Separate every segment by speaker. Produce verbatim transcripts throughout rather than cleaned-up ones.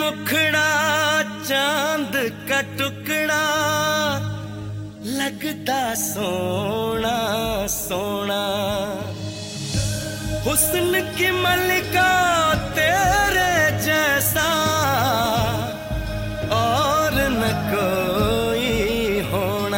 Speaker 1: मुखड़ा चांद का टुकड़ा लगता सोना सोना। हुस्न की मलिका तेरे जैसा और न कोई होना।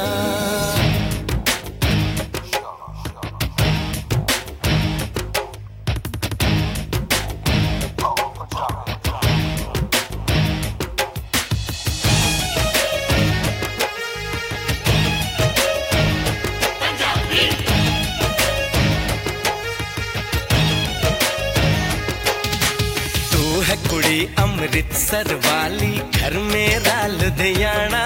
Speaker 1: है कुड़ी अमृतसर वाली घर मेरा लुधियाना।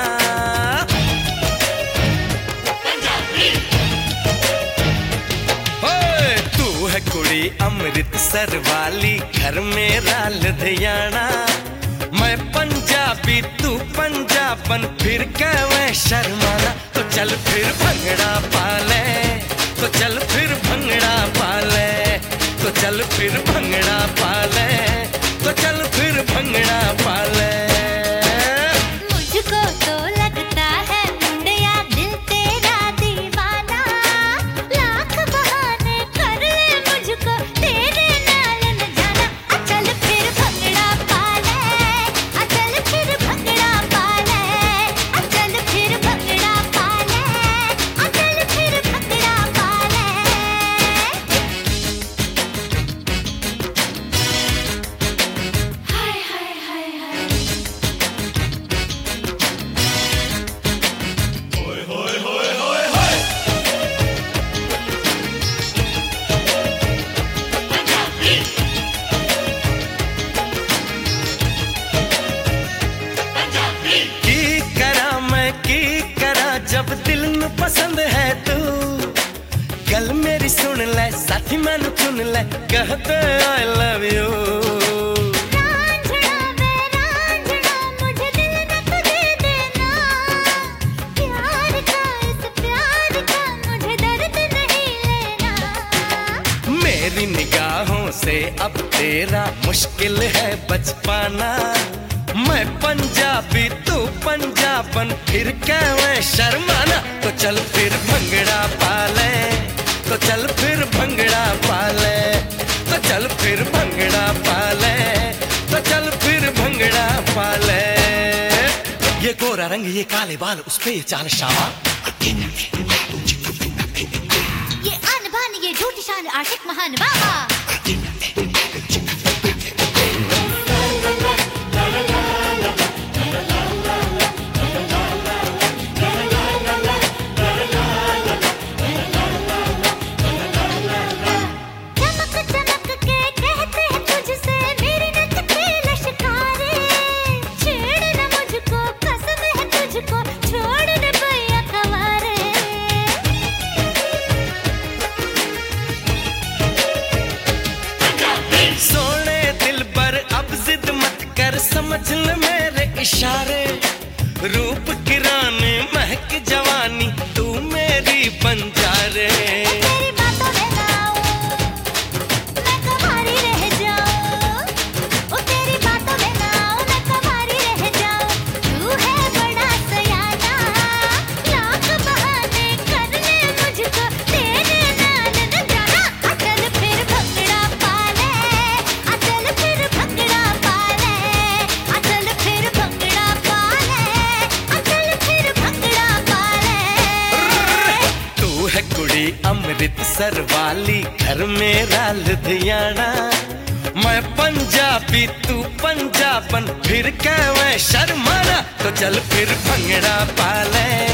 Speaker 1: ओए तू है कुड़ी अमृतसर वाली घर मेरा लुधियाना। मैं पंजाबी तू पंजाबन फिर कहवे शर्माना। तो चल फिर भंगड़ा पाले, तो चल फिर भंगड़ा पाले, तो चल फिर भंगड़ा पाले, तो चल फिर भंगड़ा पाले।
Speaker 2: मुझको तो लगता है मुंडिया दिल तेरा दीवाना। लाख बहाने कर ले मुझको तेरे नाल न जाना। चल फिर भंगड़ा पाले, चल फिर भंगड़ा पाले, चल फिर भंगड़ा पाले, चल फिर भंगड़ा पाले।
Speaker 1: की करा मैं की करा जब दिल में पसंद है तू। गल मेरी सुन ले साथी मैनू चुन ले कहते आई लव यू।
Speaker 2: रांझना वे रांझना मुझे दिल न तू दे देना। प्यार का इस प्यार का मुझे दर्द नहीं लेना।
Speaker 1: मेरी निगाहों से अब तेरा मुश्किल है बच पाना। मैं पंजाबी तू पंजाबन फिर कहवे शर्माना। तो चल फिर भंगड़ा पाले, तो चल फिर भंगड़ा पाले, तो चल फिर भंगड़ा पाले, तो चल फिर भंगड़ा पाले। ये गोरा रंग ये काले बाल उस पे ये चाल शावा।
Speaker 2: ये आन बान ये झूठी शान आशिक महान बाबा।
Speaker 1: सोने दिल पर अब जिद मत कर समझ ले मेरे इशारे। रूप की रानी महक जवानी तू मेरी बंजारे।
Speaker 2: तेरी बातों में ना आऊं, मैं तुम्हारी रह जाऊं। ओ तेरी बातों में ना आऊं, मैं तुम्हारी रह जाऊं। तू है बड़ा सयाना, लाख बहाने कर ले मुझको तेरे नाल न जाना। चल फिर भंगड़ा पाले, चल फिर भंगड़ा पाले, चल फिर भंगड़ा पाले, चल फिर भंगड़ा पाले।
Speaker 1: तू है कुड़ी अमृतसर वाली घर मेरा लुधियाना। मैं पंजाबी तू पंजाबन फिर कहवे शर्माना। तो चल फिर भंगड़ा पाले,